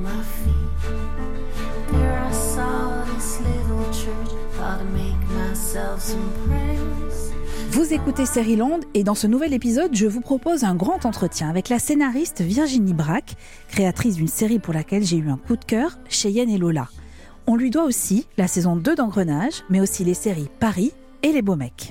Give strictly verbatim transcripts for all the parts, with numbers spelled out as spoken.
my feet. There I saw this little church, thought I'd make myself some praise. Vous écoutez Seriland et dans ce nouvel épisode, je vous propose un grand entretien avec la scénariste Virginie Brack, créatrice d'une série pour laquelle j'ai eu un coup de cœur, Cheyenne et Lola. On lui doit aussi la saison deux d'Engrenage, mais aussi les séries Paris et Les Beaux Mecs.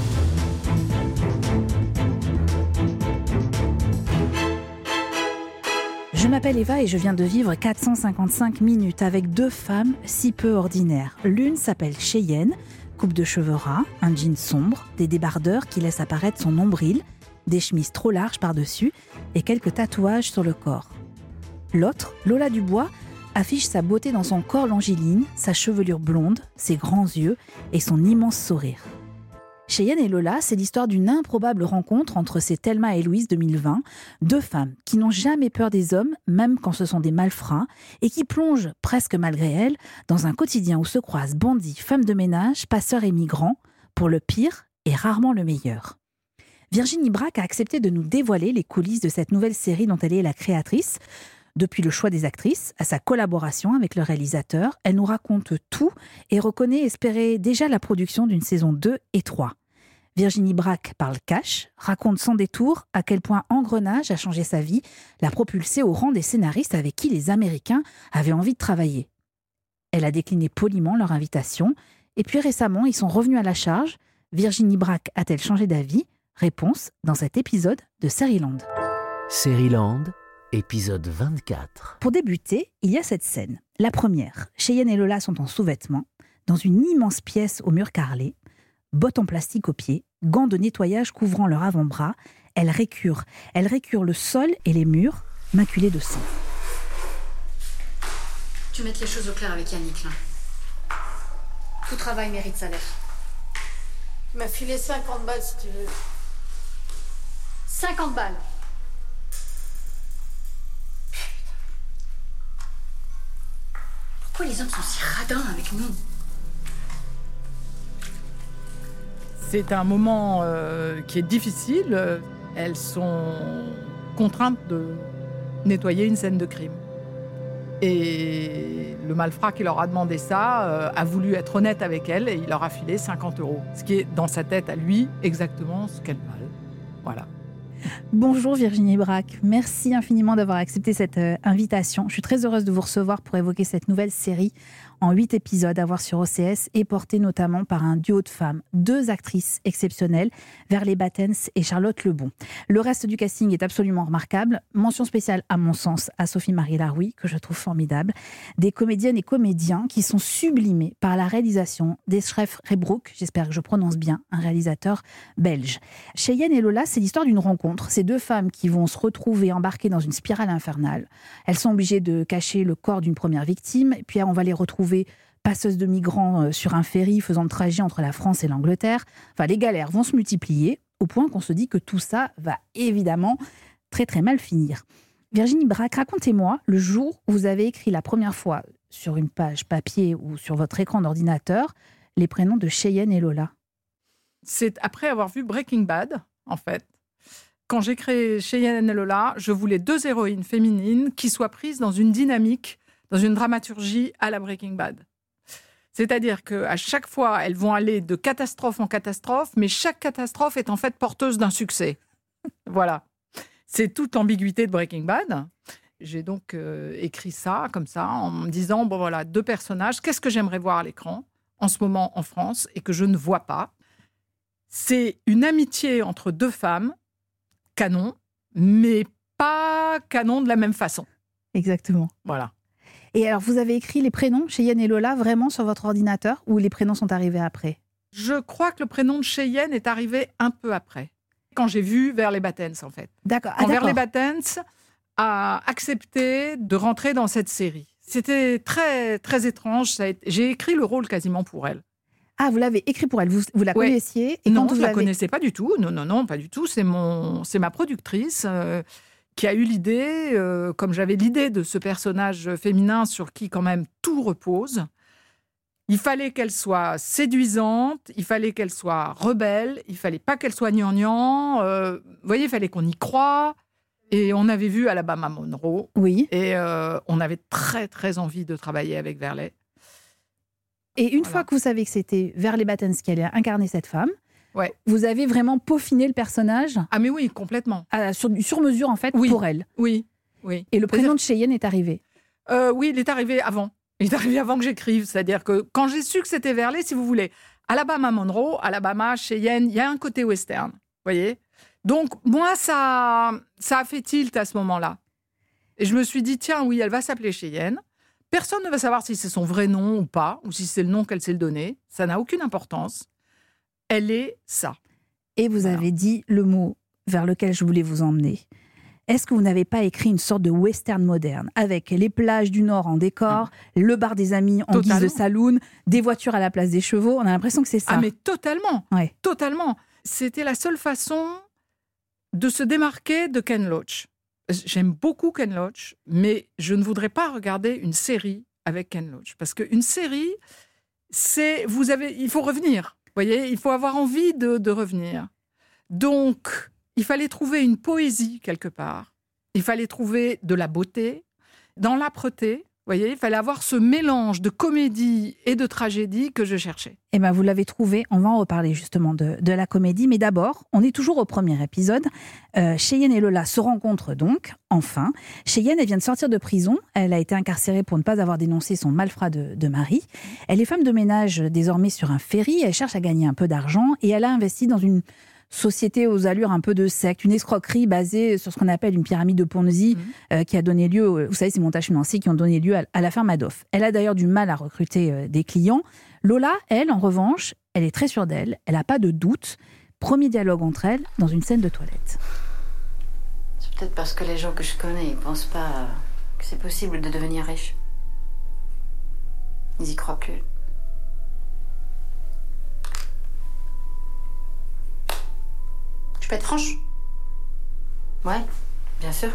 Je m'appelle Eva et je viens de vivre quatre cent cinquante-cinq minutes avec deux femmes si peu ordinaires. L'une s'appelle Cheyenne, coupe de cheveux ras, un jean sombre, des débardeurs qui laissent apparaître son nombril, des chemises trop larges par-dessus et quelques tatouages sur le corps. L'autre, Lola Dubois, affiche sa beauté dans son corps longiligne, sa chevelure blonde, ses grands yeux et son immense sourire. Cheyenne et Lola, c'est l'histoire d'une improbable rencontre entre ces Thelma et Louise deux mille vingt, deux femmes qui n'ont jamais peur des hommes, même quand ce sont des malfrats, et qui plongent, presque malgré elles, dans un quotidien où se croisent bandits, femmes de ménage, passeurs et migrants, pour le pire et rarement le meilleur. Virginie Brack a accepté de nous dévoiler les coulisses de cette nouvelle série dont elle est la créatrice. Depuis le choix des actrices, à sa collaboration avec le réalisateur, elle nous raconte tout et reconnaît espérer déjà la production d'une saison deux et trois. Virginie Brack parle cash, raconte sans détour à quel point Engrenage a changé sa vie, l'a propulsée au rang des scénaristes avec qui les Américains avaient envie de travailler. Elle a décliné poliment leur invitation, et puis récemment, ils sont revenus à la charge. Virginie Brack a-t-elle changé d'avis ? Réponse dans cet épisode de Seriland. Seriland, épisode vingt-quatre. Pour débuter, il y a cette scène. La première, Cheyenne et Lola sont en sous-vêtements, dans une immense pièce au mur carrelé, bottes en plastique aux pieds, gants de nettoyage couvrant leur avant-bras. Elles récurent, elles récurent le sol et les murs, maculés de sang. Tu mets les choses au clair avec Yannick, là. Tout travail mérite salaire. Il m'a filé cinquante balles, si tu veux. cinquante balles. Pourquoi les hommes sont si radins avec nous ? C'est un moment euh, qui est difficile. Elles sont contraintes de nettoyer une scène de crime. Et le malfrat qui leur a demandé ça euh, a voulu être honnête avec elles et il leur a filé cinquante euros. Ce qui est dans sa tête à lui exactement ce qu'elles valent. Voilà. Bonjour Virginie Brack, merci infiniment d'avoir accepté cette euh, invitation. Je suis très heureuse de vous recevoir pour évoquer cette nouvelle série en huit épisodes à voir sur O C S et portée notamment par un duo de femmes, deux actrices exceptionnelles, Verley Battens et Charlotte Lebon. Le reste du casting est absolument remarquable. Mention spéciale, à mon sens, à Sophie-Marie Laroui, que je trouve formidable. Des comédiennes et comédiens qui sont sublimés par la réalisation d'Eschref Rebroek, j'espère que je prononce bien, un réalisateur belge. Cheyenne et Lola, c'est l'histoire d'une rencontre. Ces deux femmes qui vont se retrouver embarquées dans une spirale infernale. Elles sont obligées de cacher le corps d'une première victime, et puis on va les retrouver passeuses de migrants sur un ferry faisant le trajet entre la France et l'Angleterre. Enfin, les galères vont se multiplier au point qu'on se dit que tout ça va évidemment très très mal finir. Virginie Brack, racontez-moi le jour où vous avez écrit la première fois sur une page papier ou sur votre écran d'ordinateur les prénoms de Cheyenne et Lola. C'est après avoir vu Breaking Bad, en fait. Quand j'ai créé Cheyenne et Lola, je voulais deux héroïnes féminines qui soient prises dans une dynamique, dans une dramaturgie à la Breaking Bad. C'est-à-dire qu'à chaque fois, elles vont aller de catastrophe en catastrophe, mais chaque catastrophe est en fait porteuse d'un succès. Voilà. C'est toute l'ambiguïté de Breaking Bad. J'ai donc euh, écrit ça, comme ça, en me disant, bon voilà, deux personnages, qu'est-ce que j'aimerais voir à l'écran, en ce moment en France, et que je ne vois pas. C'est une amitié entre deux femmes, canon, mais pas canon de la même façon. Exactement. Voilà. Et alors, vous avez écrit les prénoms, Cheyenne et Lola, vraiment sur votre ordinateur ou les prénoms sont arrivés après ? Je crois que le prénom de Cheyenne est arrivé un peu après. Quand j'ai vu Verley Battens, en fait. D'accord. Quand ah, d'accord. Verley Battens a accepté de rentrer dans cette série. C'était très, très étrange. Ça a été... J'ai écrit le rôle quasiment pour elle. Ah, vous l'avez écrit pour elle, vous, vous la ouais. connaissiez et Non, quand je vous ne la l'avez... connaissais pas du tout. Non, non, non, pas du tout. C'est, mon... c'est ma productrice euh, qui a eu l'idée, euh, comme j'avais l'idée de ce personnage féminin sur qui quand même tout repose. Il fallait qu'elle soit séduisante, il fallait qu'elle soit rebelle, il fallait pas qu'elle soit gnangnan. Euh, vous voyez, il fallait qu'on y croie. Et on avait vu Alabama Monroe. Oui. Et euh, on avait très, très envie de travailler avec Verlet. Et une Voilà. fois que vous savez que c'était Verlet Battens qui allait incarner cette femme, Ouais. vous avez vraiment peaufiné le personnage Ah mais oui, complètement. à, sur, sur mesure, en fait, Oui. pour elle. Oui, oui. Et le prénom C'est-à-dire- de Cheyenne est arrivé. Euh, oui, il est arrivé avant. Il est arrivé avant que j'écrive. C'est-à-dire que quand j'ai su que c'était Verlet, si vous voulez, Alabama Monroe, Alabama, Cheyenne, il y a un côté western. Vous voyez ? Donc, moi, ça, ça a fait tilt à ce moment-là. Et je me suis dit, tiens, oui, elle va s'appeler Cheyenne. Personne ne va savoir si c'est son vrai nom ou pas, ou si c'est le nom qu'elle s'est donné. Ça n'a aucune importance. Elle est ça. Et vous Voilà. avez dit le mot vers lequel je voulais vous emmener. Est-ce que vous n'avez pas écrit une sorte de western moderne, avec les plages du Nord en décor, le bar des amis en Totalement. guise de saloon, des voitures à la place des chevaux? On a l'impression que c'est ça. Ah, mais totalement. Ouais. Totalement. C'était la seule façon de se démarquer de Ken Loach. J'aime beaucoup Ken Loach, mais je ne voudrais pas regarder une série avec Ken Loach. Parce qu'une série, c'est, vous avez, il faut revenir. Vous voyez, il faut avoir envie de, de revenir. Donc, il fallait trouver une poésie quelque part. Il fallait trouver de la beauté, dans l'âpreté. Vous voyez, il fallait avoir ce mélange de comédie et de tragédie que je cherchais. Eh bien, vous l'avez trouvé. On va en reparler justement de, de la comédie. Mais d'abord, on est toujours au premier épisode. Euh, Cheyenne et Lola se rencontrent donc, enfin. Cheyenne, elle vient de sortir de prison. Elle a été incarcérée pour ne pas avoir dénoncé son malfrat de, de mari. Elle est femme de ménage désormais sur un ferry. Elle cherche à gagner un peu d'argent et elle a investi dans une société aux allures un peu de secte, une escroquerie basée sur ce qu'on appelle une pyramide de Ponzi, Mmh. euh, qui a donné lieu, euh, vous savez, ces montages financiers qui ont donné lieu à, à l'affaire Madoff. Elle a d'ailleurs du mal à recruter euh, des clients. Lola, elle, en revanche, elle est très sûre d'elle, elle n'a pas de doute. Premier dialogue entre elles dans une scène de toilette. C'est peut-être parce que les gens que je connais, ils pensent pas euh, que c'est possible de devenir riche. Ils y croient plus. Je peux être franche? Ouais, bien sûr.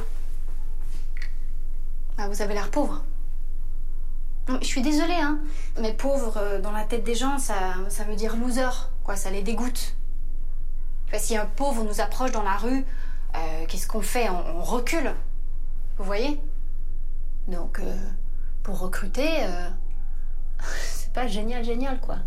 Bah, vous avez l'air pauvre. Non, Je suis désolée, hein, mais pauvre, euh, dans la tête des gens, ça, ça veut dire loser, quoi, ça les dégoûte. Enfin, si un pauvre nous approche dans la rue, euh, qu'est-ce qu'on fait? on, on recule. Vous voyez? Donc, euh, pour recruter, euh, c'est pas génial, génial, quoi.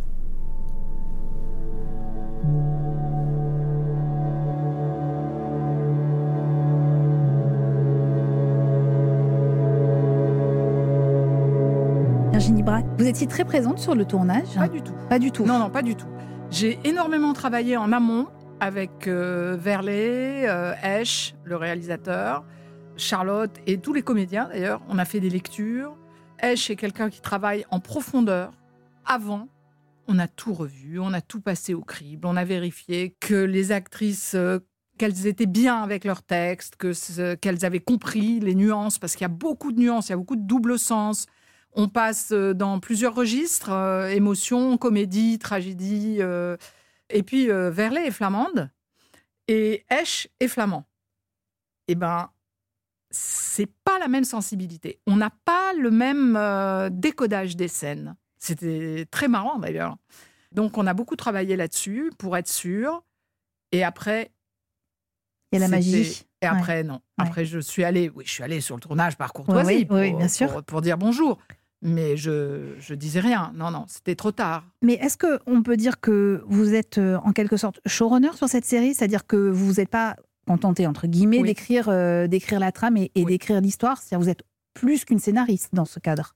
Virginie Braque, vous étiez très présente sur le tournage? Pas du tout. Pas du tout. Non, non, pas du tout. J'ai énormément travaillé en amont avec euh, Verlet, euh, Esch, le réalisateur, Charlotte et tous les comédiens d'ailleurs. On a fait des lectures. Esch est quelqu'un qui travaille en profondeur. Avant, on a tout revu, on a tout passé au crible, on a vérifié que les actrices, euh, qu'elles étaient bien avec leur texte, que ce- qu'elles avaient compris les nuances, parce qu'il y a beaucoup de nuances, il y a beaucoup de double sens. On passe euh, dans plusieurs registres, euh, émotion, comédie, tragédie. euh, et puis, euh, Verlet est flamande et Esch est flamand. Eh ben, c'est pas la même sensibilité. On n'a pas le même euh, décodage des scènes. C'était très marrant, d'ailleurs. Donc, on a beaucoup travaillé là-dessus pour être sûr. Et après... Il y a la c'était- magie. Et après, non. Après, je suis allée... Oui, je suis allée sur le tournage par courtoisie Oui, oui, pour, oui, bien sûr. pour, pour dire bonjour. Mais je je disais rien. Non, non, c'était trop tard. Mais est-ce qu'on peut dire que vous êtes euh, en quelque sorte showrunner sur cette série? C'est-à-dire que vous vous n'êtes pas contenté, entre guillemets, Oui. d'écrire euh, d'écrire la trame et, et Oui. d'écrire l'histoire? C'est-à-dire que vous êtes plus qu'une scénariste dans ce cadre.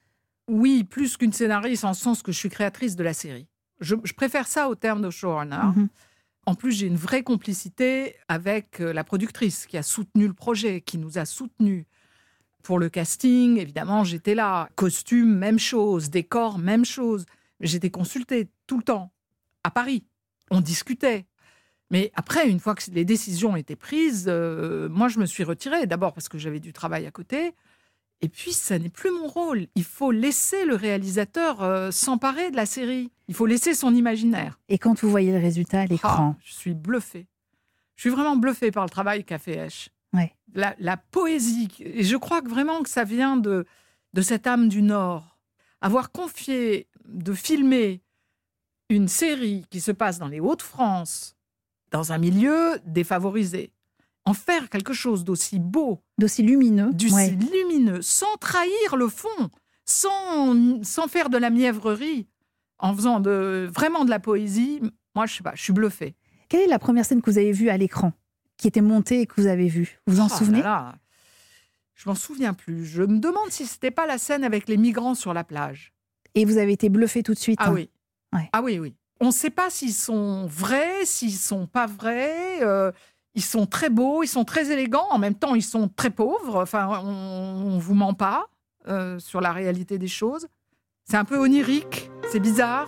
Oui, plus qu'une scénariste, en le sens que je suis créatrice de la série. Je, je préfère ça au terme de showrunner. Mhm. En plus, j'ai une vraie complicité avec euh, la productrice qui a soutenu le projet, qui nous a soutenus. Pour le casting, évidemment, j'étais là. Costume, même chose. Décor, même chose. J'étais consultée tout le temps, à Paris. On discutait. Mais après, une fois que les décisions étaient prises, euh, moi, je me suis retirée. D'abord parce que j'avais du travail à côté. Et puis, ça n'est plus mon rôle. Il faut laisser le réalisateur euh, s'emparer de la série. Il faut laisser son imaginaire. Et quand vous voyez le résultat à l'écran, Ah, je suis bluffée. Je suis vraiment bluffée par le travail qu'a fait Esch. Ouais. La, la poésie. Et je crois que vraiment que ça vient de, de cette âme du Nord. Avoir confié de filmer une série qui se passe dans les Hauts-de-France, dans un milieu défavorisé, en faire quelque chose d'aussi beau, d'aussi lumineux, d'aussi ouais. lumineux, sans trahir le fond, sans, sans faire de la mièvrerie, en faisant de, vraiment de la poésie. Moi, je sais pas, je suis bluffée. Quelle est la première scène que vous avez vue à l'écran, qui était montée et que vous avez vue? Vous vous en Oh souvenez? là là, je m'en souviens plus. Je me demande si c'était pas la scène avec les migrants sur la plage. Et vous avez été bluffée tout de suite. Ah hein. oui. Ouais. Ah oui, oui. On ne sait pas s'ils sont vrais, s'ils sont pas vrais. Euh, ils sont très beaux, ils sont très élégants. En même temps, ils sont très pauvres. Enfin, on ne vous ment pas euh, sur la réalité des choses. C'est un peu onirique, c'est bizarre.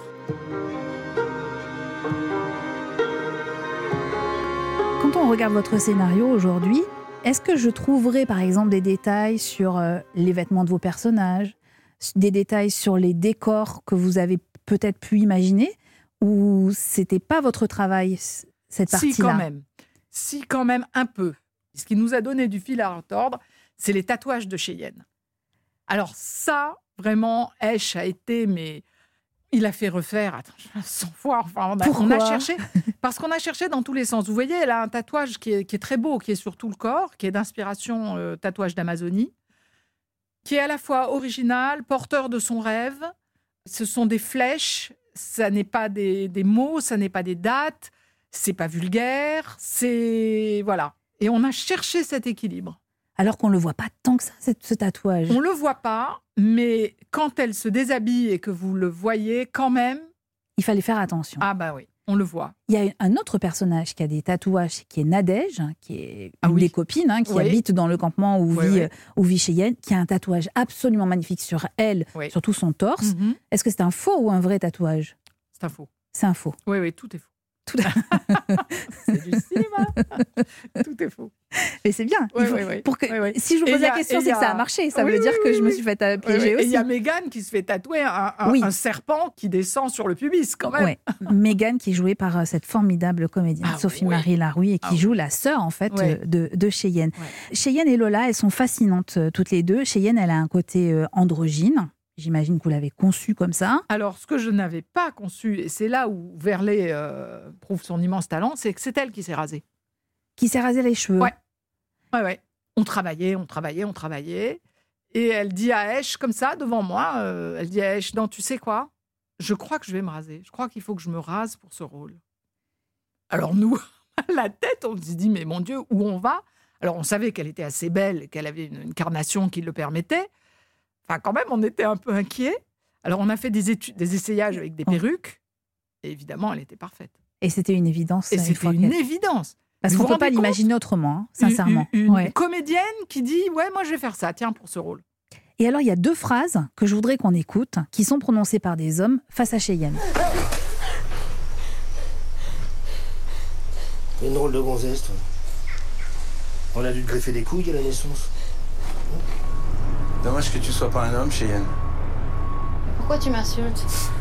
Quand on regarde votre scénario aujourd'hui, est-ce que je trouverai par exemple des détails sur euh, les vêtements de vos personnages, des détails sur les décors que vous avez peut-être pu imaginer, ou c'était pas votre travail, cette partie-là? Si, quand même. Si, quand même, un peu. Ce qui nous a donné du fil à retordre, c'est les tatouages de Cheyenne. Alors ça, vraiment, Esch a été, mais il a fait refaire, attends, cent fois. Enfin, on, a, on a cherché, parce qu'on a cherché dans tous les sens. Vous voyez, elle a un tatouage qui est, qui est très beau, qui est sur tout le corps, qui est d'inspiration euh, tatouage d'Amazonie, qui est à la fois original, porteur de son rêve. Ce sont des flèches, ça n'est pas des, des mots, ça n'est pas des dates, c'est pas vulgaire, c'est... Voilà. Et on a cherché cet équilibre. Alors qu'on ne le voit pas tant que ça, ce tatouage. On ne le voit pas, mais quand elle se déshabille et que vous le voyez, quand même... Il fallait faire attention. Ah bah oui, on le voit. Il y a un autre personnage qui a des tatouages, qui est Nadège, qui est Ah une oui. des copines, hein, qui Oui. habite dans le campement où, Oui, vit, oui. euh, où vit Cheyenne, qui a un tatouage absolument magnifique sur elle, Oui. sur tout son torse. Mhm. Est-ce que c'est un faux ou un vrai tatouage? C'est un faux. C'est un faux. Oui, oui, tout est faux. Tout... C'est du cinéma. Tout est faux. Mais c'est bien. Oui, Il faut- oui, oui. Pour que... Oui, oui. Si je vous Et pose il y la a- question, et c'est il y que ça a- a marché. Ça Oui, veut dire oui, que oui, je me oui. suis fait euh, Oui, piéger oui. Et il aussi. y a Mégane qui se fait tatouer un, un, Oui. un serpent qui descend sur le pubis, quand même. Ouais. Mégane, qui est jouée par euh, cette formidable comédienne Ah Sophie-Marie oui. Larouille et qui Ah oui. joue la sœur en fait Ouais. euh, de, de Cheyenne. Ouais. Cheyenne et Lola, elles sont fascinantes euh, toutes les deux. Cheyenne, elle a un côté euh, androgyne. J'imagine que vous l'avez conçue comme ça. Alors, ce que je n'avais pas conçu, et c'est là où Verlet euh, prouve son immense talent, c'est que c'est elle qui s'est rasée. Qui s'est rasé les cheveux. Ouais. Ouais, ouais. On travaillait, on travaillait, on travaillait. Et elle dit à Esch, comme ça, devant moi, euh, elle dit à Esch, non, tu sais quoi? Je crois que je vais me raser. Je crois qu'il faut que je me rase pour ce rôle. Alors nous, à la tête, on se dit, mais mon Dieu, où on va? Alors on savait qu'elle était assez belle, qu'elle avait une, une carnation qui le permettait. Enfin, quand même, on était un peu inquiets. Alors on a fait des, études, des essayages avec des Oh. perruques. Et évidemment, elle était parfaite. Et c'était une évidence. Et euh, c'était fois une qu'elle- évidence. Parce Vous qu'on vous ne peut pas rendez compte l'imaginer autrement, hein, sincèrement. Une, une Ouais. comédienne qui dit, ouais, moi je vais faire ça, tiens, pour ce rôle. Et alors, il y a deux phrases que je voudrais qu'on écoute, qui sont prononcées par des hommes face à Cheyenne. T'es une drôle de gonzesse, toi. On a dû te greffer des couilles à la naissance. Dommage que tu sois pas un homme, Cheyenne. Pourquoi tu m'insultes?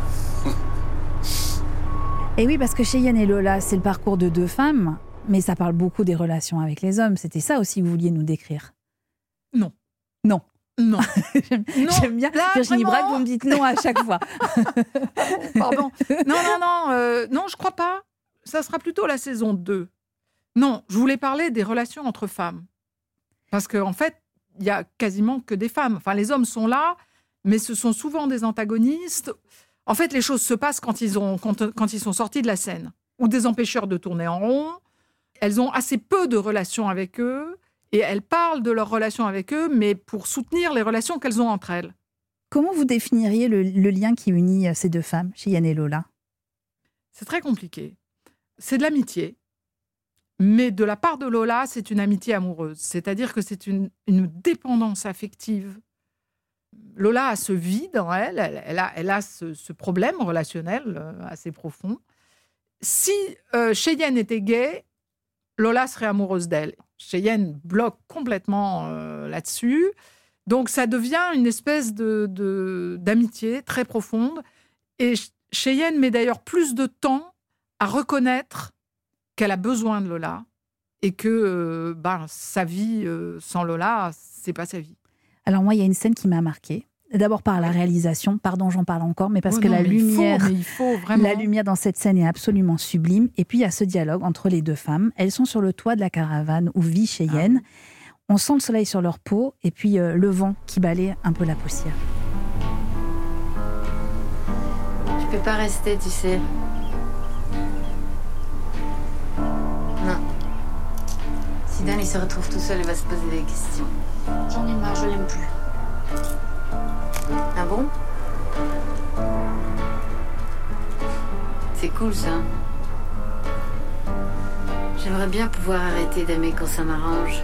Et oui, parce que Cheyenne et Lola, c'est le parcours de deux femmes, mais ça parle beaucoup des relations avec les hommes. C'était ça aussi que vous vouliez nous décrire. Non. Non. Non. J'aime Non. j'aime bien, Là, Virginie vraiment. Braque, vous me dites non à chaque fois. Pardon. Non, non, non, euh, non, je crois pas. Ça sera plutôt la saison deux. Non, je voulais parler des relations entre femmes. Parce qu'en en fait, il y a quasiment que des femmes. Enfin, les hommes sont là, mais ce sont souvent des antagonistes. En fait, les choses se passent quand ils, ont, quand, quand ils sont sortis de la scène, ou des empêcheurs de tourner en rond. Elles ont assez peu de relations avec eux, et elles parlent de leurs relations avec eux, mais pour soutenir les relations qu'elles ont entre elles. Comment vous définiriez le, le lien qui unit ces deux femmes, Cheyenne et Lola? C'est très compliqué. C'est de l'amitié. Mais de la part de Lola, c'est une amitié amoureuse. C'est-à-dire que c'est une, une dépendance affective. Lola a ce vide en elle, elle, elle a, elle a ce, ce problème relationnel euh, assez profond. Si euh, Cheyenne était gay, Lola serait amoureuse d'elle. Cheyenne bloque complètement euh, là-dessus. Donc ça devient une espèce de, de, d'amitié très profonde. Et Cheyenne met d'ailleurs plus de temps à reconnaître qu'elle a besoin de Lola et que euh, ben, sa vie euh, sans Lola, c'est pas sa vie. Alors moi, il y a une scène qui m'a marquée. D'abord par la réalisation, pardon j'en parle encore, mais parce Oh que non, la mais il faut, lumière, mais il faut vraiment. la lumière dans cette scène est absolument sublime. Et puis il y a ce dialogue entre les deux femmes. Elles sont sur le toit de la caravane où vit Cheyenne. Ah. On sent le soleil sur leur peau et puis euh, le vent qui balaye un peu la poussière. Je peux pas rester, tu sais. Non. Si Dan il se retrouve tout seul, il va se poser des questions. J'en ai marre, je l'aime plus. Ah bon? C'est cool ça. J'aimerais bien pouvoir arrêter d'aimer quand ça m'arrange.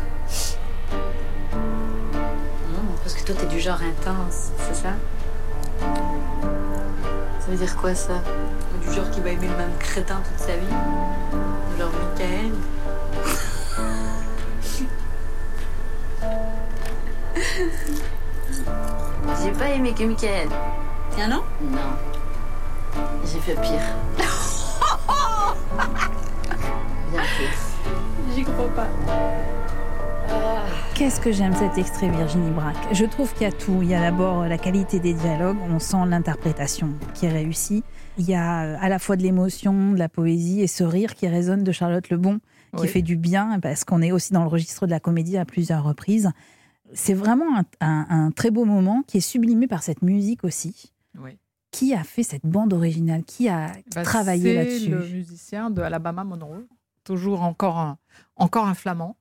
Non, parce que toi t'es du genre intense, c'est ça? Ça veut dire quoi ça? Du genre qui va aimer le même crétin toute sa vie? Genre Michael? J'ai pas aimé que Michael. Tiens non? Non. J'ai fait pire. Bien pire. J'y crois pas. Ah. Qu'est-ce que j'aime cet extrait, Virginie Brac. Je trouve qu'il y a tout. Il y a d'abord la qualité des dialogues, on sent l'interprétation qui est réussie. Il y a à la fois de l'émotion, de la poésie et ce rire qui résonne de Charlotte Lebon, qui oui. fait du bien, parce qu'on est aussi dans le registre de la comédie à plusieurs reprises. C'est vraiment un, un, un très beau moment qui est sublimé par cette musique aussi. Oui. Qui a fait cette bande originale? Qui a bah, travaillé là-dessus? C'est le musicien de Alabama Monroe, toujours encore un, encore un flamand.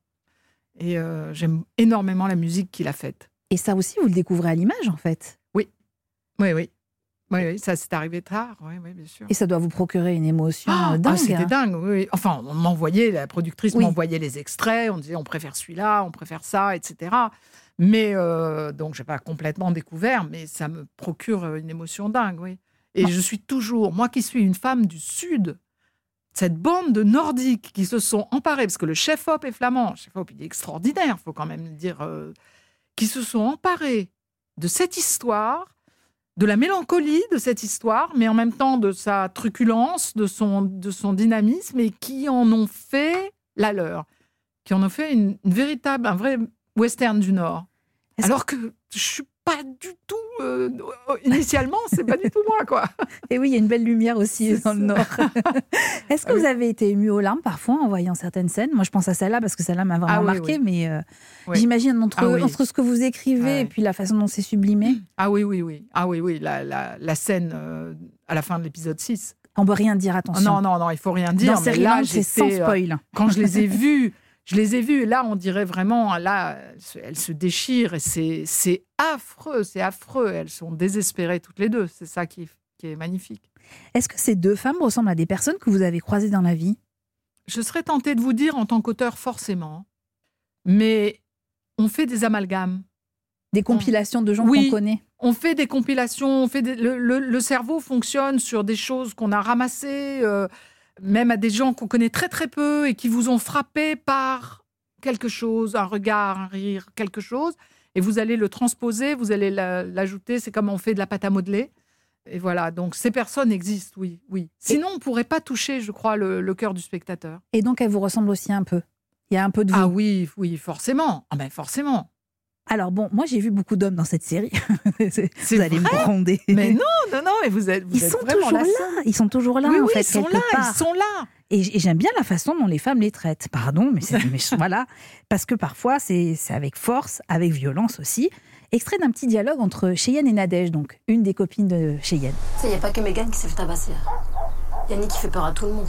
Et euh, j'aime énormément la musique qu'il a faite. Et ça aussi, vous le découvrez à l'image, en fait? Oui, oui, oui. Oui, oui, ça c'est arrivé tard, oui, oui, bien sûr. Et ça doit vous procurer une émotion oh, dingue. Ah, c'était dingue, oui. Enfin, on m'envoyait, la productrice oui. m'envoyait les extraits, on disait on préfère celui-là, on préfère ça, et cetera. Mais, euh, donc, je n'ai pas complètement découvert, mais ça me procure une émotion dingue, oui. Et oh. je suis toujours, moi qui suis une femme du Sud, cette bande de Nordiques qui se sont emparés, parce que le chef-op est flamand, le chef-op il est extraordinaire, il faut quand même le dire, euh, qui se sont emparés de cette histoire, de la mélancolie de cette histoire, mais en même temps de sa truculence, de son, de son dynamisme, et qui en ont fait la leur, qui en ont fait une, une véritable, un vrai western du Nord. Est-ce Alors que, que je suis pas du tout, euh, initialement, c'est pas du tout moi, quoi. Et oui, il y a une belle lumière aussi c'est dans ça. Le Nord. Est-ce que oui. vous avez été ému aux larmes parfois en voyant certaines scènes? Moi, je pense à celle-là parce que celle-là m'a vraiment ah, oui, marquée, oui. mais euh, oui. j'imagine entre, ah, oui. entre ce que vous écrivez ah, et puis la façon dont c'est sublimé. Ah oui, oui, oui. Ah oui, oui, la, la, la scène euh, à la fin de l'épisode six. On ne peut rien dire, attention. Non, non, non, il faut rien dire. Dans Série Land, c'est sans spoil. Euh, quand je les ai vus, je les ai vus, et là, on dirait vraiment, là, elles se, elles se déchirent, et c'est, c'est affreux, c'est affreux. Elles sont désespérées toutes les deux. C'est ça qui, qui est magnifique. Est-ce que ces deux femmes ressemblent à des personnes que vous avez croisées dans la vie? Je serais tentée de vous dire, en tant qu'auteur, forcément. Mais on fait des amalgames. Des compilations on... de gens oui, qu'on connaît. On fait des compilations. On fait des... le, le, le cerveau fonctionne sur des choses qu'on a ramassées, euh, même à des gens qu'on connaît très très peu et qui vous ont frappé par quelque chose, un regard, un rire, quelque chose. Et vous allez le transposer, vous allez la, l'ajouter. C'est comme on fait de la pâte à modeler. Et voilà, donc ces personnes existent, oui, oui. Sinon, on ne pourrait pas toucher, je crois, le, le cœur du spectateur. Et donc, elles vous ressemblent aussi un peu? Il y a un peu de vous? Ah oui, oui, forcément. Ah ben forcément. Alors bon, moi j'ai vu beaucoup d'hommes dans cette série. C'est vous allez vrai me gronder. Mais non, non, non, mais vous êtes, vous ils êtes sont vraiment toujours là. là. Ils sont toujours là, oui, en oui, fait, ils sont quelque là, part. Ils sont là. Et, et j'aime bien la façon dont les femmes les traitent. Pardon, mais, c'est, mais voilà, parce que parfois c'est, c'est avec force, avec violence aussi. Extrait d'un petit dialogue entre Cheyenne et Nadège, donc une des copines de Cheyenne. Il n'y a pas que Mégane qui s'est fait tabasser. Yannick qui fait peur à tout le monde.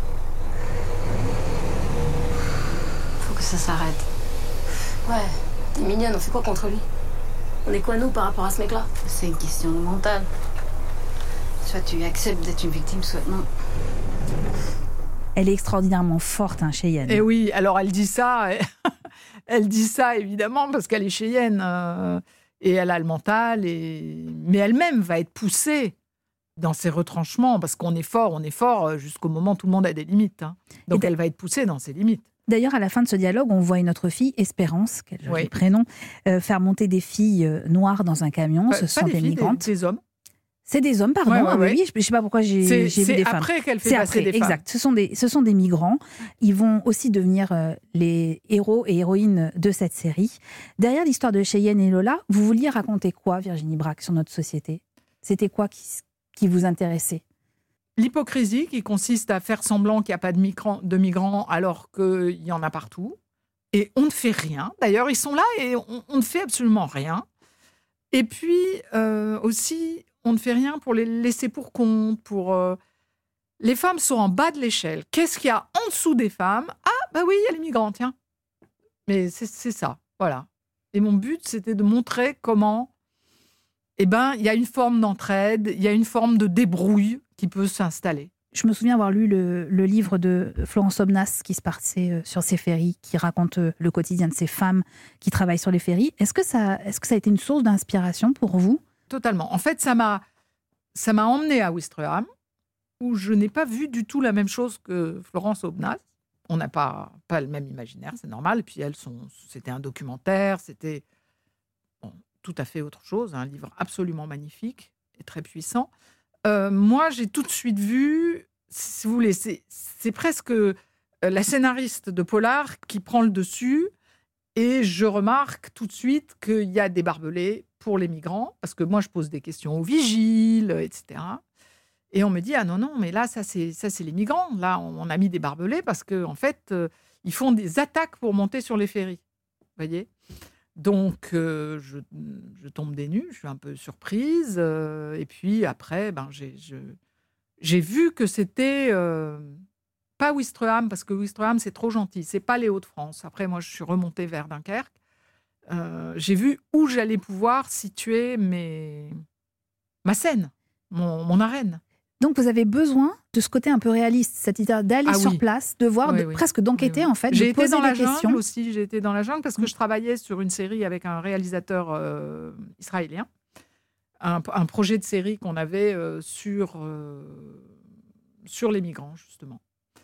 Faut que ça s'arrête. Ouais, t'es mignonne, on fait quoi contre lui? On est quoi nous par rapport à ce mec-là? C'est une question de mental. Soit tu acceptes d'être une victime, soit non. Elle est extraordinairement forte, hein, Cheyenne. Et oui, alors elle dit ça, elle dit ça évidemment parce qu'elle est Cheyenne euh, et elle a le mental, et... mais elle-même va être poussée dans ses retranchements parce qu'on est fort, on est fort jusqu'au moment où tout le monde a des limites. Hein. Donc elle va être poussée dans ses limites. D'ailleurs, à la fin de ce dialogue, on voit une autre fille, Espérance, quel joli oui. prénom, euh, faire monter des filles noires dans un camion. Pas, ce sont des, des filles, migrantes. Des, des hommes. C'est des hommes, pardon. Ouais, ouais, ah, ouais. Oui, je ne sais pas pourquoi j'ai, C'est, j'ai vu c'est des femmes. après qu'elle fait C'est passer après, des femmes. exact. Ce sont des, ce sont des migrants. Ils vont aussi devenir euh, les héros et héroïnes de cette série. Derrière l'histoire de Cheyenne et Lola, vous vouliez raconter quoi, Virginie Braque, sur notre société ? C'était quoi qui, qui vous intéressait ? L'hypocrisie qui consiste à faire semblant qu'il n'y a pas de migrants, de migrants alors qu'il y en a partout. Et on ne fait rien. D'ailleurs, ils sont là et on, on ne fait absolument rien. Et puis euh, aussi, on ne fait rien pour les laisser pour compte. Pour, euh... Les femmes sont en bas de l'échelle. Qu'est-ce qu'il y a en dessous des femmes ? Ah, bah oui, il y a les migrants, tiens. Mais c'est, c'est ça, voilà. Et mon but, c'était de montrer comment eh ben, il y a une forme d'entraide, il y a une forme de débrouille qui peut s'installer. Je me souviens avoir lu le, le livre de Florence Obnas qui se passait sur ces ferries, qui raconte le quotidien de ces femmes qui travaillent sur les ferries. Est-ce que ça, est-ce que ça a été une source d'inspiration pour vous ? Totalement. En fait, ça m'a, ça m'a emmenée à Ouistreham, où je n'ai pas vu du tout la même chose que Florence Obnas. On n'a pas, pas le même imaginaire, c'est normal. Et puis elles sont, c'était un documentaire, c'était bon, tout à fait autre chose, un livre absolument magnifique et très puissant. Euh, moi, j'ai tout de suite vu, si vous voulez, c'est, c'est presque la scénariste de polar qui prend le dessus, et je remarque tout de suite qu'il y a des barbelés pour les migrants, parce que moi, je pose des questions aux vigiles, et cetera. Et on me dit, ah non, non, mais là, ça, c'est, ça, c'est les migrants. Là, on, on a mis des barbelés parce qu'en en fait, euh, ils font des attaques pour monter sur les ferries. Vous voyez ? Donc, euh, je, je tombe des nues, je suis un peu surprise. Euh, et puis après, ben, j'ai, je, j'ai vu que c'était euh, pas Ouistreham, parce que Ouistreham, c'est trop gentil. C'est pas les Hauts-de-France. Après, moi, je suis remontée vers Dunkerque. Euh, j'ai vu où j'allais pouvoir situer mes... ma scène, mon, mon arène. Donc, vous avez besoin de ce côté un peu réaliste, c'est-à-dire d'aller ah, sur oui. place, de voir, oui, de, oui. presque d'enquêter, oui, oui. en fait, j'ai de été poser dans la des questions. jungle aussi, j'ai été dans la jungle parce que mmh. je travaillais sur une série avec un réalisateur euh, israélien, un, un projet de série qu'on avait euh, sur, euh, sur les migrants, justement.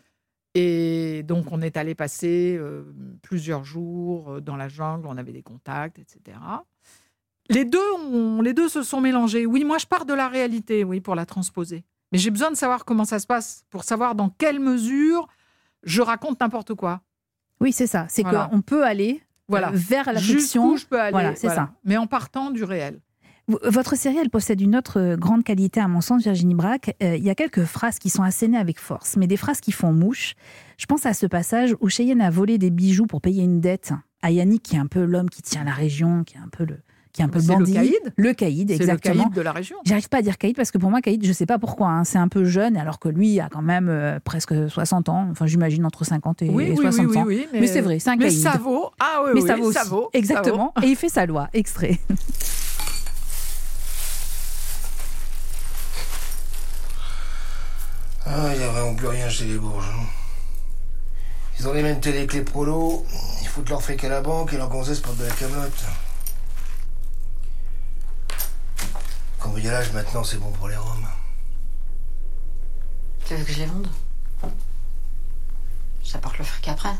Et donc, on est allé passer euh, plusieurs jours dans la jungle, on avait des contacts, et cetera. Les deux, ont, les deux se sont mélangés. Oui, moi, je pars de la réalité, oui, pour la transposer. Mais j'ai besoin de savoir comment ça se passe, pour savoir dans quelle mesure je raconte n'importe quoi. Oui, c'est ça. C'est voilà. qu'on peut aller voilà. euh, vers la fiction. Jusqu'où je peux aller, voilà, c'est voilà. ça. Mais en partant du réel. Votre série, elle possède une autre grande qualité, à mon sens, Virginie Braque. Euh, il y a quelques phrases qui sont assénées avec force, mais des phrases qui font mouche. Je pense à ce passage où Cheyenne a volé des bijoux pour payer une dette à Yannick, qui est un peu l'homme qui tient la région, qui est un peu le... Qui est un peu c'est bandit. le caïd. Le caïd, c'est exactement. C'est le caïd de la région. J'arrive pas à dire caïd parce que pour moi, caïd, je sais pas pourquoi. Hein, c'est un peu jeune, alors que lui a quand même euh, presque soixante ans. Enfin, j'imagine entre cinquante et oui, soixante oui, ans. Oui, oui, mais, mais c'est vrai, c'est un mais caïd. Mais ça vaut. Ah oui, mais oui, ça vaut aussi. Ça vaut, exactement. Ça vaut. Et il fait sa loi. Extrait. Ah, il n'y a vraiment plus rien chez les bourgeois. Ils ont les mêmes télé que les prolos. Ils foutent leur fric à la banque et leur gonzesse portent de la camelote. Cambriolage, maintenant, c'est bon pour les Roms. Tu veux que je les vende? J'apporte le fric après.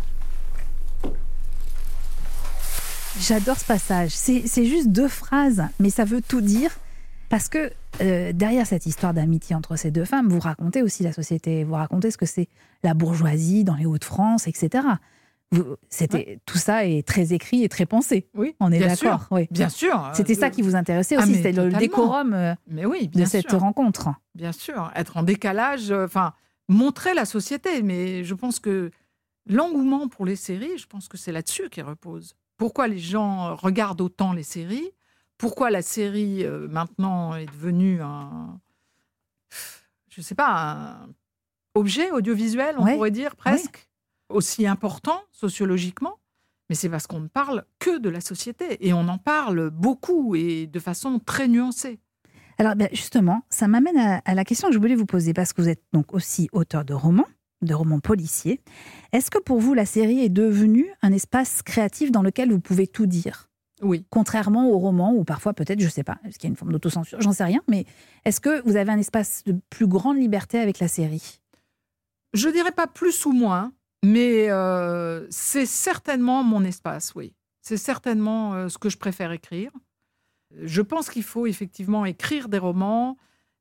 J'adore ce passage. C'est, c'est juste deux phrases, mais ça veut tout dire. Parce que euh, derrière cette histoire d'amitié entre ces deux femmes, vous racontez aussi la société. Vous racontez ce que c'est la bourgeoisie dans les Hauts-de-France, et cetera. Vous, c'était, ouais. Tout ça est très écrit et très pensé. Oui, on est bien d'accord. Sûr, oui. Bien sûr. C'était euh, ça qui vous intéressait aussi, ah, c'était totalement. Le décorum euh, mais oui, de cette sûr. rencontre. Bien sûr, être en décalage, enfin, euh, montrer la société. Mais je pense que l'engouement pour les séries, je pense que c'est là-dessus qu'il repose. Pourquoi les gens regardent autant les séries ? Pourquoi la série, euh, maintenant, est devenue un... Je ne sais pas, un objet audiovisuel, on ouais. pourrait dire, presque. Ouais. Aussi important sociologiquement, mais c'est parce qu'on ne parle que de la société et on en parle beaucoup et de façon très nuancée. Alors ben justement, ça m'amène à, à la question que je voulais vous poser parce que vous êtes donc aussi auteur de romans, de romans policiers. Est-ce que pour vous la série est devenue un espace créatif dans lequel vous pouvez tout dire ? Oui. Contrairement aux romans où parfois peut-être, je ne sais pas, est-ce qu'il y a une forme d'autocensure ? J'en sais rien, mais est-ce que vous avez un espace de plus grande liberté avec la série ? Je dirais pas plus ou moins. Mais euh, c'est certainement mon espace, oui. C'est certainement euh, ce que je préfère écrire. Je pense qu'il faut effectivement écrire des romans,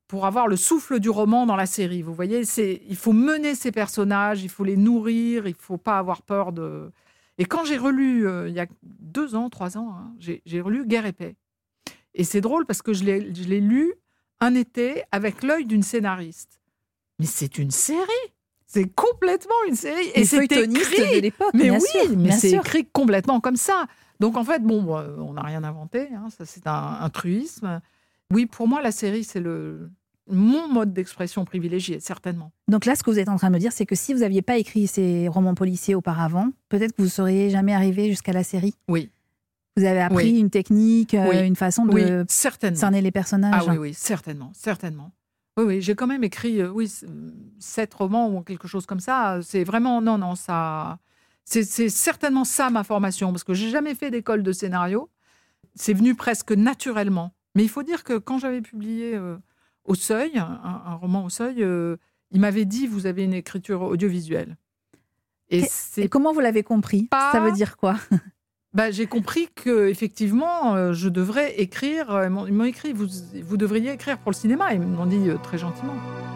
pour avoir le souffle du roman dans la série. Vous voyez, c'est, il faut mener ces personnages, il faut les nourrir, il ne faut pas avoir peur de... Et quand j'ai relu, euh, il y a deux ans, trois ans, hein, j'ai, j'ai relu Guerre et paix. Et c'est drôle parce que je l'ai, je l'ai lu un été avec l'œil d'une scénariste. Mais c'est une série. C'est complètement une série. Les et c'est feuilletonistes écrit. de l'époque, Mais bien oui, sûr, mais bien c'est sûr. écrit complètement comme ça. Donc en fait, bon, euh, on n'a rien inventé. Hein, ça, c'est un, un truisme. Oui, pour moi, la série, c'est le, mon mode d'expression privilégié, certainement. Donc là, ce que vous êtes en train de me dire, c'est que si vous n'aviez pas écrit ces romans policiers auparavant, peut-être que vous ne seriez jamais arrivé jusqu'à la série. Oui. Vous avez appris Oui. une technique, euh, Oui. une façon de Oui, certainement. cerner les personnages. Ah oui, oui, certainement, certainement. Oui, oui, j'ai quand même écrit, euh, oui, c- sept romans ou quelque chose comme ça. C'est vraiment, non, non, ça, c'est, c'est certainement ça ma formation, parce que j'ai jamais fait d'école de scénario. C'est venu presque naturellement. Mais il faut dire que quand j'avais publié euh, Au Seuil, un, un roman Au Seuil, euh, il m'avait dit, vous avez une écriture audiovisuelle. Et Et c'est comment vous l'avez compris? pas- Ça veut dire quoi? bah, j'ai compris que effectivement, euh, je devrais écrire. euh, Ils m'ont, ils m'ont écrit, vous, vous devriez écrire pour le cinéma. Ils m'ont dit euh, très gentiment.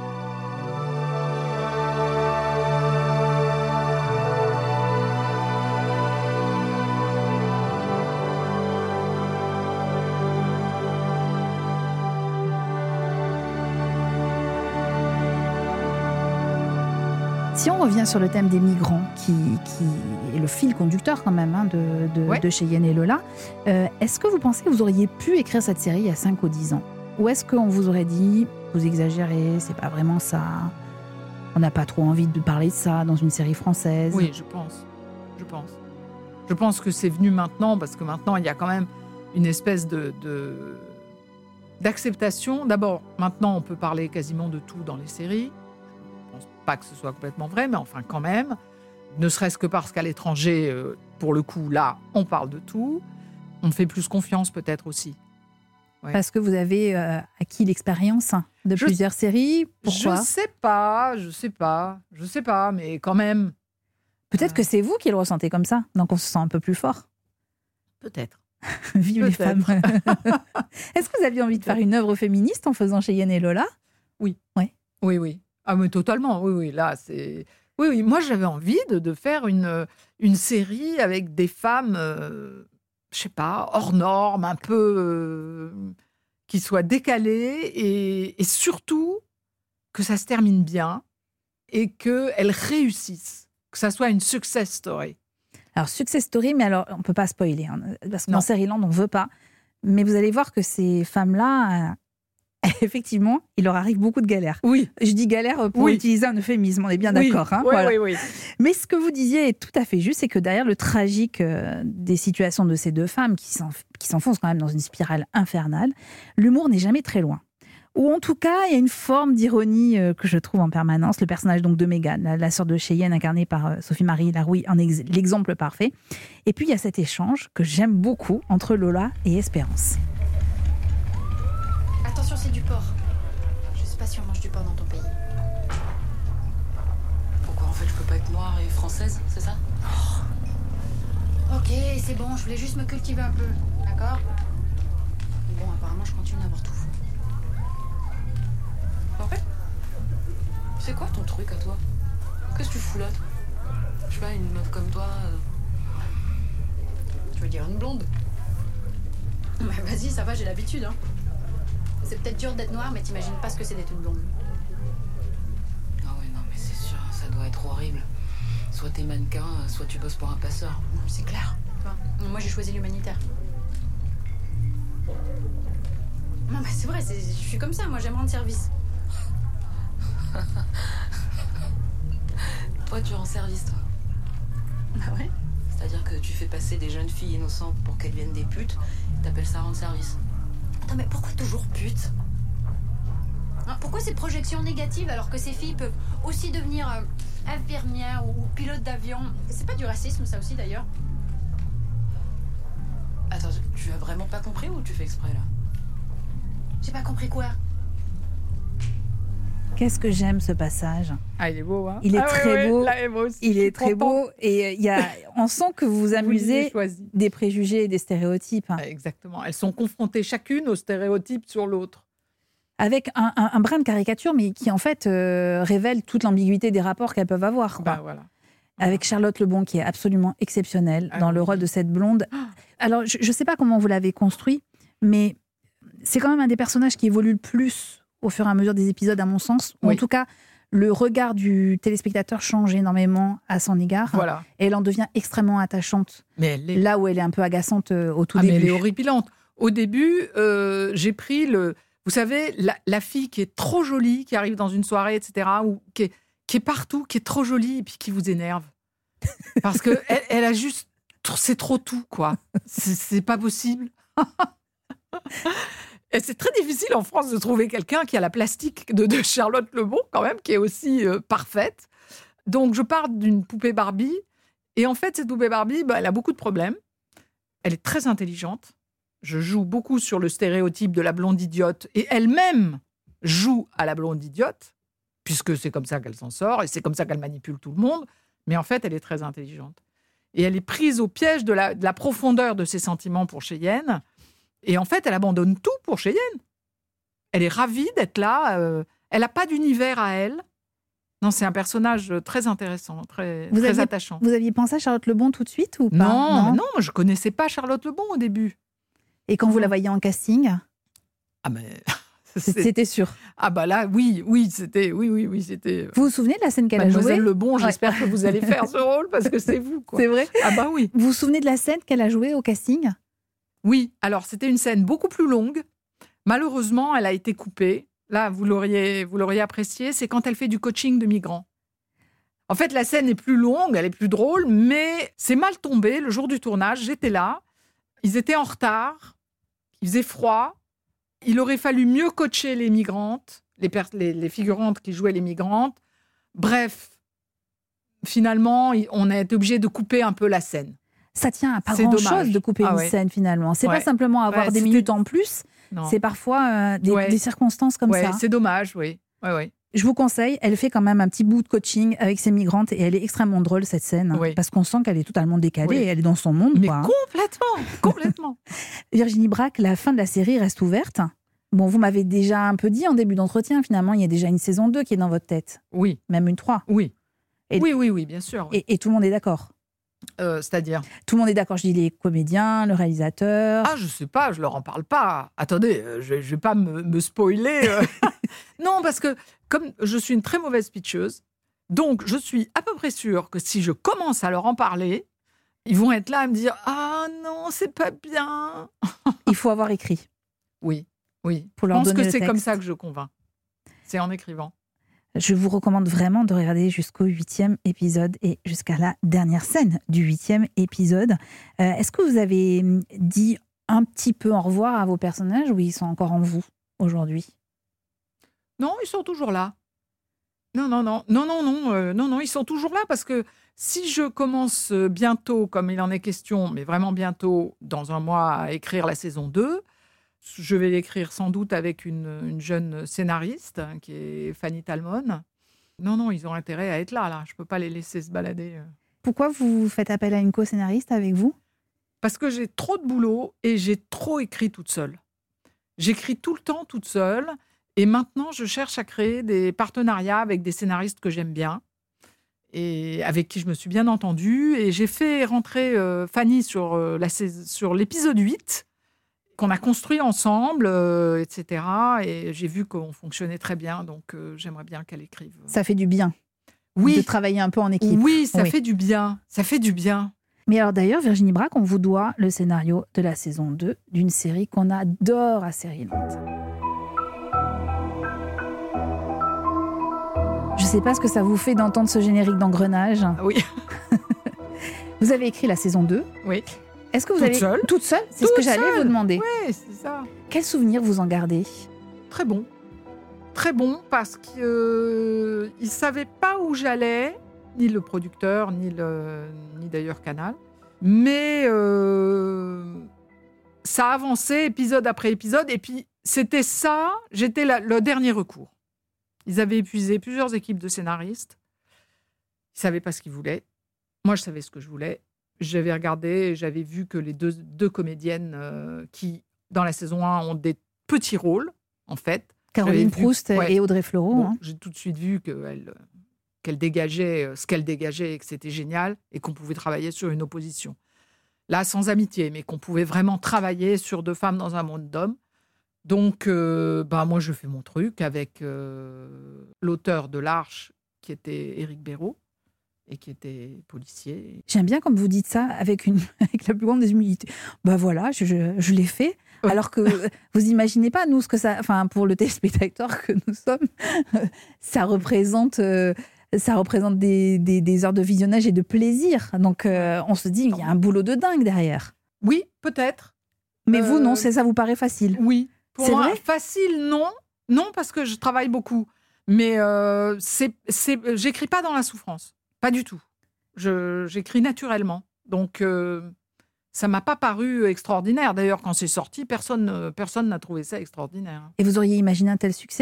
Si on revient sur le thème des migrants, qui, qui est le fil conducteur quand même hein, de, de, Ouais. de Cheyenne et Lola, euh, est-ce que vous pensez que vous auriez pu écrire cette série il y a cinq ou dix ans? Ou est-ce qu'on vous aurait dit, vous exagérez, c'est pas vraiment ça, on n'a pas trop envie de parler de ça dans une série française? Oui, je pense. Je pense. Je pense que c'est venu maintenant, parce que maintenant, il y a quand même une espèce de, de- d'acceptation. D'abord, maintenant, on peut parler quasiment de tout dans les séries. Je ne pense pas que ce soit complètement vrai, mais enfin, quand même. Ne serait-ce que parce qu'à l'étranger, euh, pour le coup, là, on parle de tout. On fait plus confiance, peut-être aussi. Ouais. Parce que vous avez euh, acquis l'expérience de Je- plusieurs séries. Pourquoi? Je sais pas, je sais pas, je sais pas, mais quand même, Peut-être que c'est vous qui le ressentez comme ça, donc on se sent un peu plus fort. peut-être. Vive les Peut-être. femmes. Est-ce que vous aviez envie de faire une œuvre féministe en faisant Cheyenne et Lola? Oui, oui. Ah, mais totalement, oui, oui. Là, c'est. Oui, oui. Moi, j'avais envie de, de faire une, une série avec des femmes, euh, je sais pas, hors normes, un peu. euh, qui soient décalées et, et surtout que ça se termine bien et qu'elles réussissent, que ça soit une success story. Alors, success story, mais alors, on ne peut pas spoiler, hein, parce que Non. dans Série-Land, on ne veut pas. Mais vous allez voir que ces femmes-là, euh, effectivement, il leur arrive beaucoup de galères. Oui. Je dis galères pour Oui. utiliser un euphémisme, on est bien Oui, d'accord. hein, oui, voilà. oui, oui. Mais ce que vous disiez est tout à fait juste, c'est que derrière le tragique euh, des situations de ces deux femmes qui, s'enf- qui s'enfoncent quand même dans une spirale infernale, l'humour n'est jamais très loin. Ou en tout cas, il y a une forme d'ironie euh, que je trouve en permanence. Le personnage donc de Mégane, la, la sœur de Cheyenne, incarnée par euh, Sophie-Marie Larouille, en ex- l'exemple parfait. Et puis il y a cet échange que j'aime beaucoup entre Lola et Espérance. Attention, c'est du porc. Je sais pas si on mange du porc dans ton pays. Pourquoi en fait je peux pas être noire et française, c'est ça? Ok, c'est bon, je voulais juste me cultiver un peu, d'accord? Bon, apparemment, je continue à avoir tout faux. En fait, c'est quoi ton truc à toi? Qu'est-ce que tu fous là, toi? Je sais pas, une meuf comme toi. euh, Tu veux dire une blonde? Bah vas-y, ça va, j'ai l'habitude, hein. C'est peut-être dur d'être noire, mais t'imagines pas ce que c'est d'être une blonde. Ah ouais, non, mais c'est sûr, ça doit être horrible. Soit t'es mannequin, soit tu bosses pour un passeur. C'est clair. Tu vois. Moi, j'ai choisi l'humanitaire. Non, mais c'est vrai, c'est- je suis comme ça, moi, j'aime rendre service. Toi, tu rends service, toi. Bah ouais. C'est-à-dire que tu fais passer des jeunes filles innocentes pour qu'elles deviennent des putes. T'appelles ça rendre service. Attends, mais pourquoi toujours pute? Hein, pourquoi ces projections négatives alors que ces filles peuvent aussi devenir euh, infirmières ou, ou pilotes d'avion? C'est pas du racisme, ça aussi, d'ailleurs? Attends, tu as vraiment pas compris ou tu fais exprès, là? J'ai pas compris quoi. Qu'est-ce que j'aime ce passage. Ah, il est beau, hein? Il est Ah, très ouais, ouais, beau. là, moi aussi, Il je suis est très contente. beau et euh, il y a, on sent que vous vous Vous l'avez amusez choisi. des préjugés et des stéréotypes. Ah, exactement. Elles sont confrontées chacune aux stéréotypes sur l'autre. Avec un, un, un brin de caricature, mais qui en fait euh, révèle toute l'ambiguïté des rapports qu'elles peuvent avoir. Quoi. Bah, voilà. Avec Charlotte Lebon, qui est absolument exceptionnelle Ah, dans oui. le rôle de cette blonde. Alors, je ne sais pas comment vous l'avez construit, mais c'est quand même un des personnages qui évolue le plus au fur et à mesure des épisodes, à mon sens. Ou Oui. en tout cas, le regard du téléspectateur change énormément à son égard. Voilà. Et elle en devient extrêmement attachante. Mais elle est, Là où elle est un peu agaçante euh, au tout ah, mais début. elle est horripilante. Au début, euh, j'ai pris le... Vous savez, la, la fille qui est trop jolie, qui arrive dans une soirée, et cetera, ou qui est, qui est partout, qui est trop jolie, et puis qui vous énerve. Parce que elle, elle a juste... C'est trop tout, quoi. C'est, c'est pas possible. Et c'est très difficile en France de trouver quelqu'un qui a la plastique de, de Charlotte Lebon, quand même, qui est aussi euh, parfaite. Donc, je pars d'une poupée Barbie. Et en fait, cette poupée Barbie, bah, elle a beaucoup de problèmes. Elle est très intelligente. Je joue beaucoup sur le stéréotype de la blonde idiote. Et elle-même joue à la blonde idiote, puisque c'est comme ça qu'elle s'en sort et c'est comme ça qu'elle manipule tout le monde. Mais en fait, elle est très intelligente. Et elle est prise au piège de la, de la profondeur de ses sentiments pour Cheyenne. Et en fait, elle abandonne tout pour Cheyenne. Elle est ravie d'être là. Euh, elle n'a pas d'univers à elle. Non, c'est un personnage très intéressant, très, Vous très aviez- attachant. Vous aviez pensé à Charlotte Lebon tout de suite ou pas Non, mais non, moi, je ne connaissais pas Charlotte Lebon au début. Et quand vous Non. la voyez en casting, Ah, mais... c'est- c'était sûr. Ah bah là, oui, oui, c'était... Oui, oui, oui, c'était... Vous vous souvenez de la scène qu'elle a jouée? Mademoiselle Lebon, Ouais. j'espère que vous allez faire ce rôle parce que c'est vous, quoi. C'est vrai? Ah bah oui. Vous vous souvenez de la scène qu'elle a jouée au casting? Oui, alors c'était une scène beaucoup plus longue. Malheureusement, elle a été coupée. Là, vous l'auriez, vous l'auriez apprécié, c'est quand elle fait du coaching de migrants. En fait, la scène est plus longue, elle est plus drôle, mais c'est mal tombé. Le jour du tournage, j'étais là. Ils étaient en retard. Il faisait froid. Il aurait fallu mieux coacher les migrantes, les, per- les, les figurantes qui jouaient les migrantes. Bref, finalement, on a été obligé de couper un peu la scène. Ça tient à pas C'est grand-chose dommage. de couper Ah une ouais. scène finalement. C'est Ouais. pas simplement avoir Ouais, des c'était- minutes en plus, Non. c'est parfois euh, des, Ouais. des circonstances comme Ouais, ça. c'est dommage, oui. Ouais, ouais. Je vous conseille, elle fait quand même un petit bout de coaching avec ses migrantes et elle est extrêmement drôle cette scène Oui. parce qu'on sent qu'elle est totalement décalée Oui. et elle est dans son monde. Mais quoi, hein. complètement, complètement. Virginie Braque, la fin de la série reste ouverte. Bon, vous m'avez déjà un peu dit en début d'entretien, finalement, il y a déjà une saison deux qui est dans votre tête, Oui, même une trois. oui. Et- Oui, oui, oui, bien sûr. oui. Et, et tout le monde est d'accord. Euh, c'est-à-dire Tout le monde est d'accord, je dis les comédiens, le réalisateur. Ah, je sais pas, je leur en parle pas. Attendez, euh, je, je vais pas me, me spoiler. euh. Non, parce que comme je suis une très mauvaise pitcheuse, donc je suis à peu près sûre que si je commence à leur en parler, ils vont être là à me dire ah non, c'est pas bien. Il faut avoir écrit. Oui, oui. Pour leur je pense donner que le c'est comme texte. ça que je convainc. C'est en écrivant. Je vous recommande vraiment de regarder jusqu'au huitième épisode et jusqu'à la dernière scène du huitième épisode. Euh, est-ce que vous avez hum, dit un petit peu au revoir à vos personnages ou ils sont encore en vous aujourd'hui? Non, ils sont toujours là. Non, non, non, non, non, non, euh, non, non, ils sont toujours là parce que si je commence euh, bientôt, comme il en est question, mais vraiment bientôt, dans un mois, à écrire la saison deux, je vais l'écrire sans doute avec une, une jeune scénariste hein, qui est Fanny Talmon. Non, non, ils ont intérêt à être là, là. Je ne peux pas les laisser se balader. euh. Pourquoi vous faites appel à une co-scénariste avec vous? Parce que j'ai trop de boulot et j'ai trop écrit toute seule. J'écris tout le temps toute seule et maintenant je cherche à créer des partenariats avec des scénaristes que j'aime bien et avec qui je me suis bien entendue. Et j'ai fait rentrer euh, Fanny sur, euh, la sais- sur l'épisode huit qu'on a construit ensemble, euh, et cetera. Et j'ai vu qu'on fonctionnait très bien, donc euh, j'aimerais bien qu'elle écrive. Ça fait du bien de Oui, travailler un peu en équipe. oui, ça Oui. fait du bien. Ça fait du bien. Mais alors d'ailleurs, Virginie Braque, on vous doit le scénario de la saison deux d'une série qu'on adore à Seriland. Je ne sais pas ce que ça vous fait d'entendre ce générique d'engrenage. Ah oui, Vous avez écrit la saison deux. oui. Est-ce que vous Toute avez... seule. Toute seule. C'est ce Toute que j'allais seule. vous demander. Ouais, c'est ça. Quel souvenir vous en gardez? Très bon. Très bon parce qu'ils euh, ne savaient pas où j'allais, ni le producteur, ni, le, ni d'ailleurs Canal. Mais euh, ça avançait épisode après épisode. Et puis, c'était ça, j'étais la- le dernier recours. Ils avaient épuisé plusieurs équipes de scénaristes. Ils ne savaient pas ce qu'ils voulaient. Moi, je savais ce que je voulais. J'avais regardé et j'avais vu que les deux, deux comédiennes euh, qui, dans la saison un, ont des petits rôles, en fait, Caroline J'avais vu- Proust ouais. et Audrey Fleurot. Bon, hein. j'ai tout de suite vu qu'elle qu'elle dégageait euh, ce qu'elle dégageait et que c'était génial et qu'on pouvait travailler sur une opposition. Là, sans amitié, mais qu'on pouvait vraiment travailler sur deux femmes dans un monde d'hommes. Donc, euh, bah, moi, je fais mon truc avec euh, l'auteur de L'Arche, qui était Éric Béraud, et qui était policier. J'aime bien comme vous dites ça avec, une, avec la plus grande des humilités. Bah voilà, je, je, je l'ai fait. Ouais. Alors que vous imaginez pas, nous, ce que ça. Enfin, pour le téléspectateur que nous sommes, ça représente. Euh, ça représente des, des, des heures de visionnage et de plaisir. Donc, euh, on se dit, il y a un boulot de dingue derrière. Oui, peut-être. Mais Euh, vous, non, c'est ça vous paraît facile. Oui. Pour C'est moi, vrai facile, non. Non, parce que je travaille beaucoup. Mais euh, c'est, c'est, j'écris pas dans la souffrance. Pas du tout. Je, j'écris naturellement. Donc, euh, ça m'a pas paru extraordinaire. D'ailleurs, quand c'est sorti, personne euh, personne n'a trouvé ça extraordinaire. Et vous auriez imaginé un tel succès ?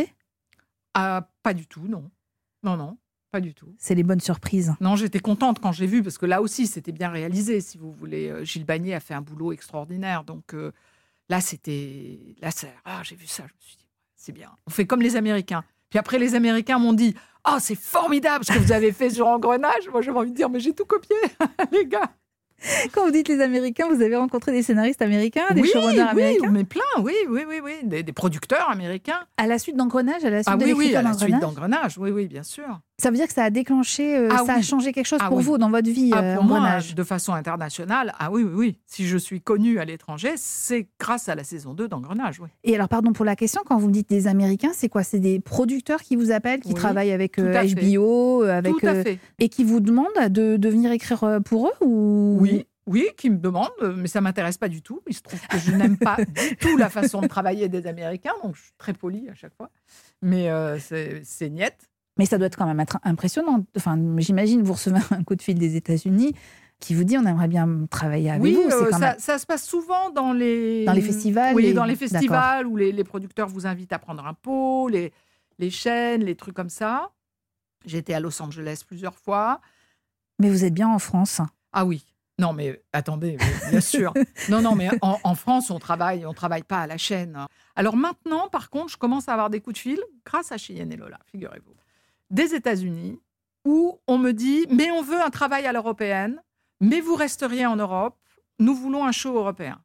Ah, pas du tout, non. Non, non, pas du tout. C'est les bonnes surprises. Non, j'étais contente quand j'ai vu, parce que là aussi, c'était bien réalisé, si vous voulez. Euh, Gilles Bagné a fait un boulot extraordinaire. Donc euh, là, c'était... Là, c'est... Ah, j'ai vu ça, je me suis dit, c'est bien. On fait comme les Américains. Puis après, les Américains m'ont dit, oh, c'est formidable ce que vous avez fait sur Engrenage. Moi, j'avais envie de dire, mais j'ai tout copié, les gars. Quand vous dites les Américains, vous avez rencontré des scénaristes américains, des oui, showrunners oui, américains mais plein, oui, oui, oui, oui. Des, des producteurs américains. À la suite d'Engrenage, à la suite Ah de oui, oui, l'écriture à la suite d'Engrenage d'Engrenage, oui, oui, bien sûr. Ça veut dire que ça a déclenché, euh, Ah ça a oui. changé quelque chose Ah pour oui. vous dans votre vie, Ah, euh, pour moi, Engrenage. de façon internationale, ah oui, oui, oui. Si je suis connue à l'étranger, c'est grâce à la saison deux d'Engrenage, oui. Et alors, pardon pour la question, quand vous me dites des Américains, c'est quoi ? C'est des producteurs qui vous appellent, qui Oui, travaillent avec tout euh, à H fait. B O, euh, avec, Tout à euh, fait. et qui vous demandent de, de venir écrire euh, pour eux ou... Oui, oui, qui me demandent, euh, mais ça m'intéresse pas du tout. Il se trouve que je n'aime pas du tout la façon de travailler des Américains, donc je suis très polie à chaque fois. Mais euh, c'est, c'est niette. Mais ça doit être quand même être impressionnant. Enfin, j'imagine, vous recevez un coup de fil des États-Unis qui vous dit on aimerait bien travailler avec Oui, vous. C'est euh, quand ça, même... ça se passe souvent dans les... Dans les festivals, Oui, les- dans les D'accord. festivals où les, les producteurs vous invitent à prendre un pot, les, les chaînes, les trucs comme ça. J'ai été à Los Angeles plusieurs fois. Mais vous êtes bien en France. Ah oui. Non, mais attendez, oui, bien sûr. Non, non, mais en, en France, on travaille, on travaille pas à la chaîne. Alors maintenant, par contre, je commence à avoir des coups de fil, grâce à Cheyenne et Lola, figurez-vous, des États-Unis, où on me dit, mais on veut un travail à l'européenne, mais vous resteriez en Europe, nous voulons un show européen.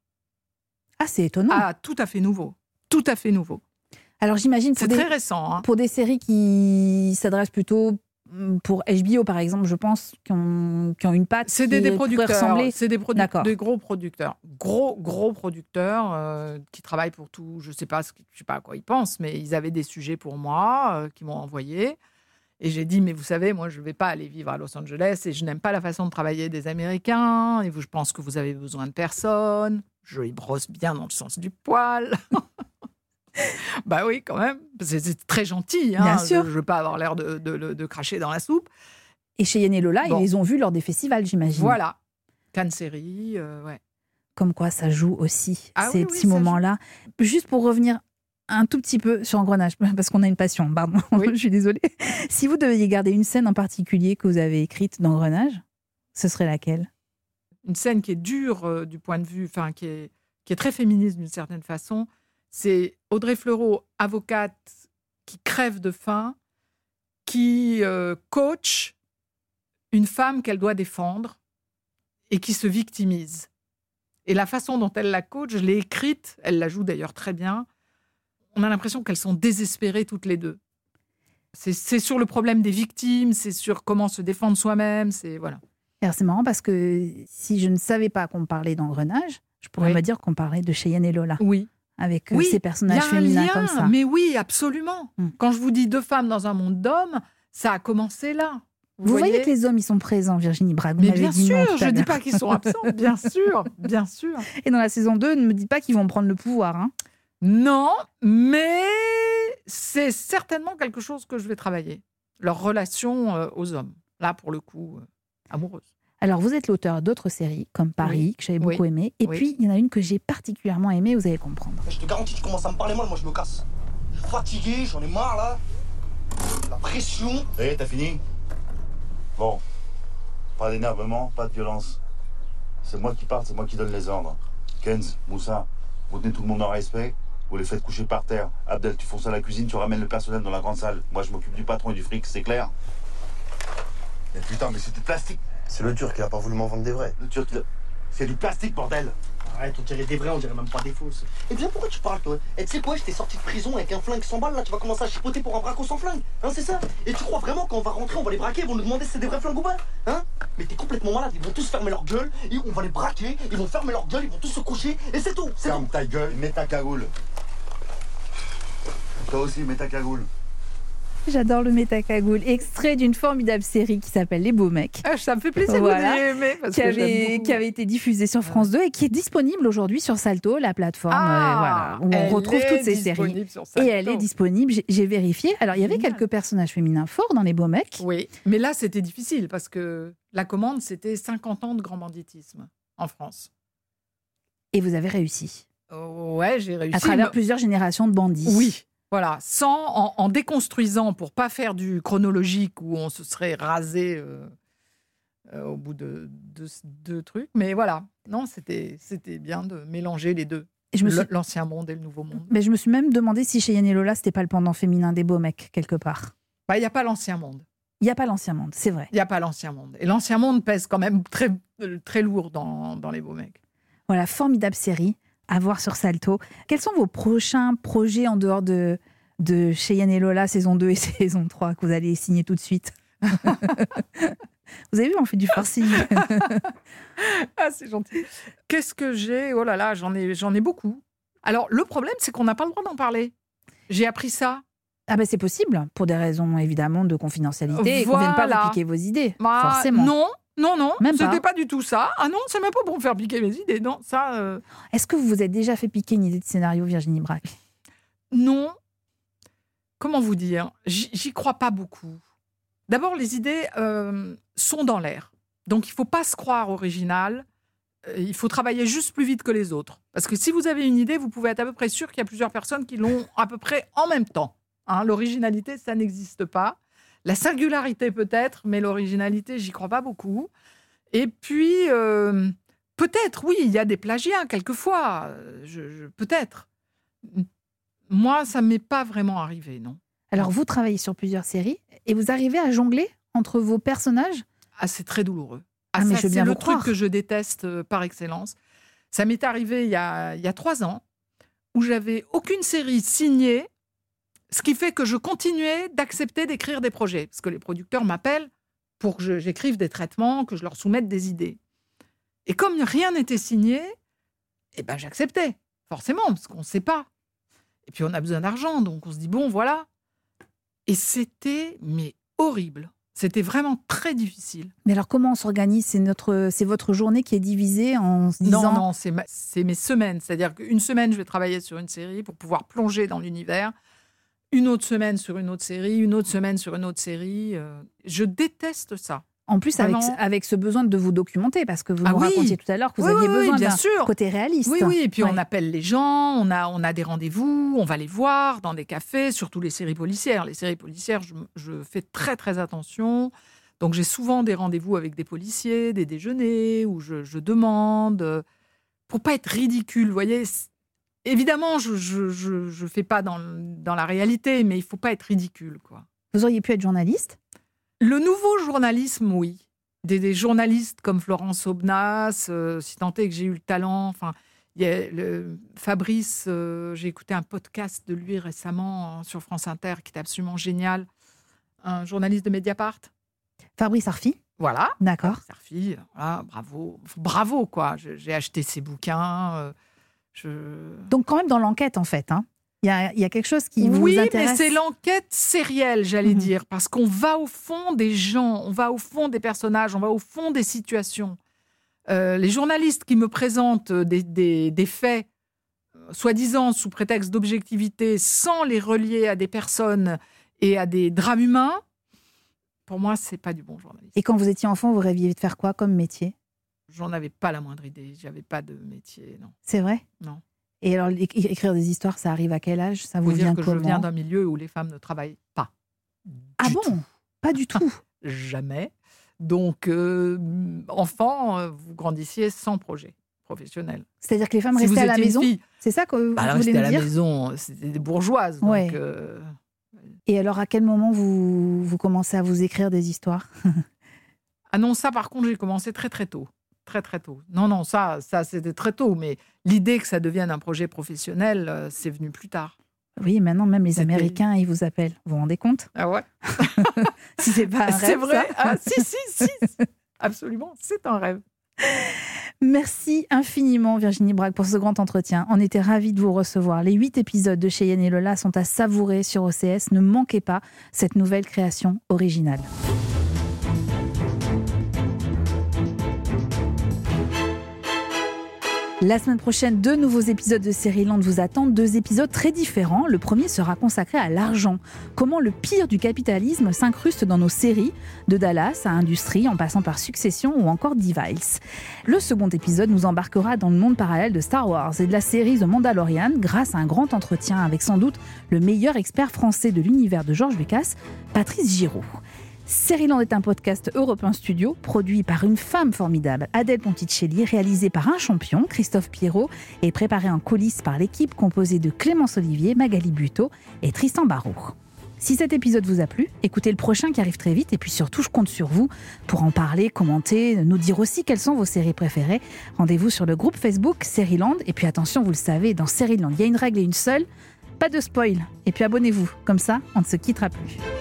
Ah, c'est étonnant. Ah, tout à fait nouveau. Tout à fait nouveau. Alors j'imagine pour C'est des, très récent. Hein. pour des séries qui s'adressent plutôt mm, pour H B O, par exemple, je pense, qui ont, qui ont une patte C'est des, qui des pourrait producteurs, ressembler. c'est des, produ- D'accord. des gros producteurs, gros gros producteurs euh, qui travaillent pour tout. Je sais pas, ce qui- je sais pas à quoi ils pensent, mais ils avaient des sujets pour moi euh, qui m'ont envoyé. Et j'ai dit, mais vous savez, moi, je ne vais pas aller vivre à Los Angeles et je n'aime pas la façon de travailler des Américains. Et vous, je pense que vous avez besoin de personne. Je les brosse bien dans le sens du poil. Bah oui, quand même. C'est, c'est très gentil. Hein. Bien sûr. Je ne veux pas avoir l'air de, de, de, de cracher dans la soupe. Et Cheyenne et Lola, Bon. ils les ont vus lors des festivals, j'imagine. Voilà. Cannes série, euh, ouais. Comme quoi, ça joue aussi, Ah ces oui, oui, petits ça moments-là. Juste pour revenir un tout petit peu sur Engrenage, parce qu'on a une passion, pardon, Oui. je suis désolée. Si vous deviez garder une scène en particulier que vous avez écrite d'Engrenage, ce serait laquelle ? Une scène qui est dure euh, du point de vue, enfin, qui est, qui est très féministe d'une certaine façon. C'est Audrey Fleurot, avocate, qui crève de faim, qui euh, coach une femme qu'elle doit défendre et qui se victimise. Et la façon dont elle la coach, je l'ai écrite, elle la joue d'ailleurs très bien. On a l'impression qu'elles sont désespérées toutes les deux. C'est, c'est sur le problème des victimes, c'est sur comment se défendre soi-même, c'est voilà. Alors, c'est marrant parce que si je ne savais pas qu'on parlait d'Engrenage, je pourrais Oui. me dire qu'on parlait de Cheyenne et Lola, Oui. avec euh, Oui, ces Il y personnages a un féminins lien, comme ça. mais oui, absolument. Mm. Quand je vous dis deux femmes dans un monde d'hommes, ça a commencé là. Vous voyez, que les hommes, ils sont présents, Virginie Bragg. Vous Mais m'avez bien dit non sûr, tout je à ne dis l'heure. pas qu'ils sont absents, bien sûr, bien sûr. Et dans la saison deux, ne me dites pas qu'ils vont prendre le pouvoir. Hein. Non, mais c'est certainement quelque chose que je vais travailler. Leur relation euh, aux hommes, là pour le coup, euh, amoureuse. Alors, vous êtes l'auteur d'autres séries, comme Paris, Oui. que j'avais Oui. beaucoup aimé. Et Oui. puis, il y en a une que j'ai particulièrement aimée, vous allez comprendre. Je te garantis, tu commences à me parler mal, moi je me casse. Je suis fatigué, j'en ai marre là. La pression. Eh, t'as fini? Bon. Pas d'énervement, pas de violence. C'est moi qui parle, c'est moi qui donne les ordres. Kenz, Moussa, vous tenez tout le monde en respect. Vous les faites coucher par terre. Abdel, tu fonces à la cuisine, tu ramènes le personnel dans la grande salle. Moi, je m'occupe du patron et du fric, c'est clair? Mais putain, mais c'est du plastique. C'est le Turc qui a pas voulu m'en vendre des vrais. Le Turc, il a- c'est du plastique, bordel. Arrête, on dirait des vrais, on dirait même pas des fausses. Et bien pourquoi tu parles toi? Et tu sais quoi, j'étais sorti de prison avec un flingue sans balle, là tu vas commencer à chipoter pour un braco sans flingue. Hein, c'est ça? Et tu crois vraiment qu'on va rentrer, on va les braquer, ils vont nous demander si c'est des vrais flingues ou pas? Hein? Mais t'es complètement malade, ils vont tous fermer leur gueule, et on va les braquer, ils vont fermer leur gueule, ils vont tous se coucher, et c'est tout, c'est Ferme tout. ta gueule, mets ta cagoule. Toi aussi, mets ta cagoule. J'adore le métacagoule, extrait d'une formidable série qui s'appelle Les Beaux Mecs. Ah, ça me fait plaisir Voilà. que vous ayez aimé, parce Qui que j'aime avait, beaucoup. qui avait été diffusée sur France deux et qui est disponible aujourd'hui sur Salto, la plateforme Ah, euh, voilà, où on elle retrouve est toutes ces séries. disponible sur Et Salto. elle est disponible, j'ai, j'ai vérifié. Alors, il y avait Génial. quelques personnages féminins forts dans Les Beaux Mecs. Oui, mais là, c'était difficile parce que la commande, c'était cinquante ans de grand banditisme en France. Et vous avez réussi. Oh, ouais, j'ai réussi. À travers mais- plusieurs générations de bandits. Oui, voilà, sans en, en déconstruisant pour pas faire du chronologique où on se serait rasé euh, euh, au bout de deux trucs. Mais voilà, non, c'était c'était bien de mélanger les deux, Et je me suis- Le- l'ancien monde et le nouveau monde. Mais je me suis même demandé si Cheyenne et Lola, c'était pas le pendant féminin des Beaux Mecs, quelque part. Bah, il n'y a pas l'ancien monde. Il n'y a pas l'ancien monde, c'est vrai. Il n'y a pas l'ancien monde. Et l'ancien monde pèse quand même très, euh, très lourd dans, dans les beaux mecs. Voilà, formidable série à voir sur Salto. Quels sont vos prochains projets en dehors de, de Cheyenne et Lola, saison deux et saison trois, que vous allez signer tout de suite? Vous avez vu, on fait du forcing. Ah, c'est gentil. Qu'est-ce que j'ai? Oh là là, j'en ai, j'en ai beaucoup. Alors, le problème, c'est qu'on n'a pas le droit d'en parler. J'ai appris ça. Ah ben c'est possible, pour des raisons évidemment de confidentialité, et qu'on ne vienne pas Voilà. vous piquer vos idées, Bah, forcément. Non, non, non, Même pas. c'était pas du tout ça. Ah non, c'est même pas pour me faire piquer mes idées. Non, ça, euh, Est-ce que vous vous êtes déjà fait piquer une idée de scénario, Virginie Brac? non. Comment vous dire? J'y j'y crois pas beaucoup. D'abord, les idées euh, sont dans l'air. Donc, il faut pas se croire original. Euh, il faut travailler juste plus vite que les autres. Parce que si vous avez une idée, vous pouvez être à peu près sûr qu'il y a plusieurs personnes qui l'ont à peu près en même temps. Hein, l'originalité, ça n'existe pas. La singularité peut-être, mais l'originalité, j'y crois pas beaucoup. Et puis, euh, peut-être, oui, il y a des plagiats quelquefois. Euh, Je, je- peut-être. Moi, ça m'est pas vraiment arrivé, non. Alors vous travaillez sur plusieurs séries, et vous arrivez à jongler entre vos personnages? Ah, c'est très douloureux. Ah, Ah, mais ça, je veux c'est bien le vous truc croire. que je déteste euh, par excellence. Ça m'est arrivé il y a, il y a trois ans, où j'avais aucune série signée, ce qui fait que je continuais d'accepter d'écrire des projets, parce que les producteurs m'appellent pour que je- j'écrive des traitements, que je leur soumette des idées. Et comme rien n'était signé, eh ben, j'acceptais, forcément, parce qu'on ne sait pas. Et puis on a besoin d'argent, donc on se dit, bon, voilà. Et c'était, mais horrible. C'était vraiment très difficile. Mais alors comment on s'organise? C'est notre, c'est votre journée qui est divisée en se disant... Non, non, c'est, ma- c'est mes semaines. C'est-à-dire qu'une semaine, je vais travailler sur une série pour pouvoir plonger dans l'univers. Une autre semaine sur une autre série, une autre semaine sur une autre série. euh, Je déteste ça. En plus, avec, Vraiment. avec ce besoin de vous documenter, parce que vous Ah nous oui. racontiez tout à l'heure que vous Oui, aviez oui, oui, besoin bien d'un sûr. côté réaliste. Oui, oui, et puis on Ouais. appelle les gens, on a, on a des rendez-vous, on va les voir dans des cafés, surtout les séries policières. Les séries policières, je, je fais très, très attention. Donc j'ai souvent des rendez-vous avec des policiers, des déjeuners, où je, je demande, euh, pour pas être ridicule, vous voyez. c'est- Évidemment, je je, je, je fais pas dans, dans la réalité, mais il faut pas être ridicule, quoi. Vous auriez pu être journaliste? Le nouveau journalisme, oui. Des, des journalistes comme Florence Aubenas, euh, si tant est que j'ai eu le talent. Enfin, il y a le, Fabrice, euh, j'ai écouté un podcast de lui récemment euh, sur France Inter qui était absolument génial. Un journaliste de Mediapart. Fabrice Arfi? Voilà. D'accord. Sarfi, voilà, bravo. Bravo, quoi. Je- J'ai acheté ses bouquins. euh, je... Donc quand même dans l'enquête, en fait. hein. Il y, a, il y a quelque chose qui Oui, vous mais intéresse. c'est l'enquête sérielle, j'allais Mhm. dire, parce qu'on va au fond des gens, on va au fond des personnages, on va au fond des situations. Euh, les journalistes qui me présentent des, des- des faits, euh, soi-disant sous prétexte d'objectivité, sans les relier à des personnes et à des drames humains, pour moi, c'est pas du bon journalisme. Et quand vous étiez enfant, vous rêviez de faire quoi comme métier? J'en avais pas la moindre idée, j'avais pas de métier, non. C'est vrai? Non. Et alors, é- écrire des histoires, ça arrive à quel âge? Ça vous Faut dire vient que comment? je viens d'un milieu où les femmes ne travaillent pas. Ah du bon? tout. Pas du tout. Jamais. Donc, euh, enfant, euh, vous grandissiez sans projet professionnel. C'est-à-dire que les femmes Si vous restaient à la étiez une maison? fille- C'est ça que vous bah alors, voulez c'était me à dire? la maison, c'était des bourgeoises. Ouais. Donc, euh... Et alors, à quel moment vous, vous commencez à vous écrire des histoires? Ah non, ça, par contre, j'ai commencé très, très tôt. Très, très tôt. Non, non, ça, ça c'était très tôt. Mais l'idée que ça devienne un projet professionnel, euh, c'est venu plus tard. Oui, maintenant, même les C'était- Américains, ils vous appellent. Vous vous rendez compte? Ah ouais? Si c'est pas un rêve, C'est vrai? ça. Ah, si, si, si. Absolument, c'est un rêve. Merci infiniment Virginie Braque pour ce grand entretien. On était ravis de vous recevoir. Les huit épisodes de Cheyenne et Lola sont à savourer sur O C S. Ne manquez pas cette nouvelle création originale. La semaine prochaine, deux nouveaux épisodes de Série-Land vous attendent, deux épisodes très différents. Le premier sera consacré à l'argent. Comment le pire du capitalisme s'incruste dans nos séries, de Dallas à Industrie, en passant par Succession ou encore Device. Le second épisode nous embarquera dans le monde parallèle de Star Wars et de la série The Mandalorian, grâce à un grand entretien avec sans doute le meilleur expert français de l'univers de George Lucas, Patrice Giraud. Série-Land est un podcast Europe un Studio, produit par une femme formidable, Adèle Ponticelli, réalisé par un champion, Christophe Pierrot, et préparé en coulisses par l'équipe composée de Clémence Olivier, Magali Buteau et Tristan Barrault. Si cet épisode vous a plu, écoutez le prochain qui arrive très vite, et puis surtout, je compte sur vous pour en parler, commenter, nous dire aussi quelles sont vos séries préférées. Rendez-vous sur le groupe Facebook Série-Land, et puis attention, vous le savez, dans Série-Land, il y a une règle et une seule, pas de spoil. Et puis abonnez-vous, comme ça, on ne se quittera plus.